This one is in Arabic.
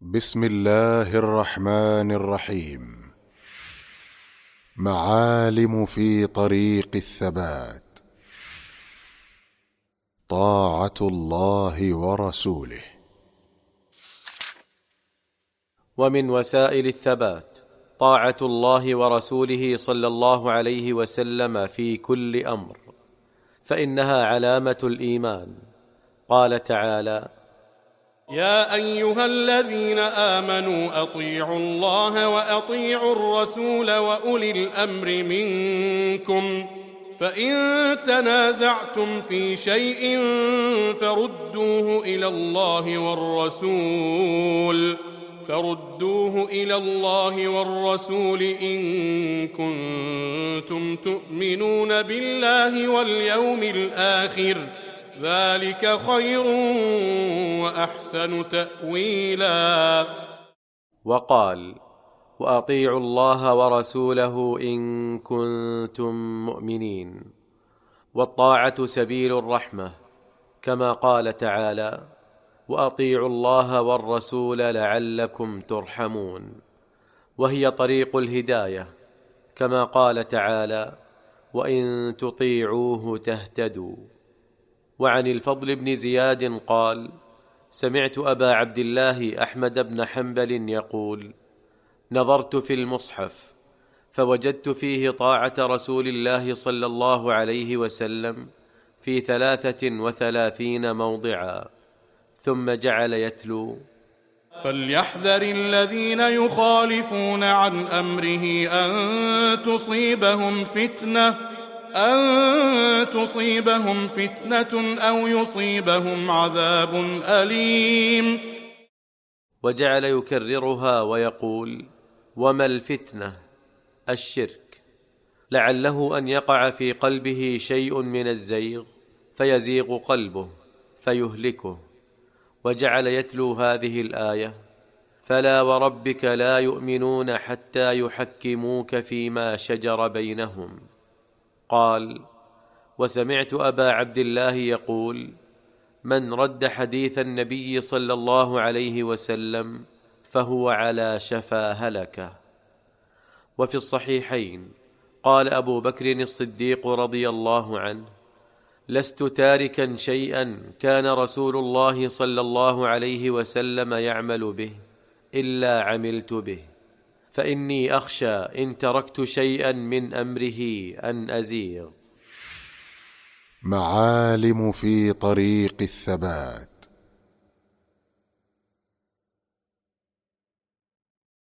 بسم الله الرحمن الرحيم. معالم في طريق الثبات. طاعة الله ورسوله. ومن وسائل الثبات طاعة الله ورسوله صلى الله عليه وسلم في كل أمر، فإنها علامة الإيمان. قال تعالى: يا أيها الذين آمنوا أطيعوا الله وأطيعوا الرسول وأولي الأمر منكم، فإن تنازعتم في شيء فردوه إلى الله والرسول إن كنتم تؤمنون بالله واليوم الآخر، ذلك خير وأحسن تأويلا. وقال: وأطيعوا الله ورسوله إن كنتم مؤمنين. والطاعة سبيل الرحمة، كما قال تعالى: وأطيعوا الله والرسول لعلكم ترحمون. وهي طريق الهداية، كما قال تعالى: وإن تطيعوه تهتدوا. وعن الفضل بن زياد قال: سمعت أبا عبد الله أحمد بن حنبل يقول: نظرت في المصحف فوجدت فيه طاعة رسول الله صلى الله عليه وسلم في 33 موضعا، ثم جعل يتلو: فليحذر الذين يخالفون عن أمره أن تصيبهم فتنة أو يصيبهم عذاب أليم. وجعل يكررها ويقول: وما الفتنة؟ الشرك، لعله أن يقع في قلبه شيء من الزيغ فيزيغ قلبه فيهلكه. وجعل يتلو هذه الآية: فلا وربك لا يؤمنون حتى يحكموك فيما شجر بينهم. قال: وسمعت أبا عبد الله يقول: من رد حديث النبي صلى الله عليه وسلم فهو على شفا هلكة. وفي الصحيحين قال أبو بكر الصديق رضي الله عنه: لست تاركا شيئا كان رسول الله صلى الله عليه وسلم يعمل به إلا عملت به، فإني أخشى إن تركت شيئا من أمره أن أزيغ. معالم في طريق الثبات.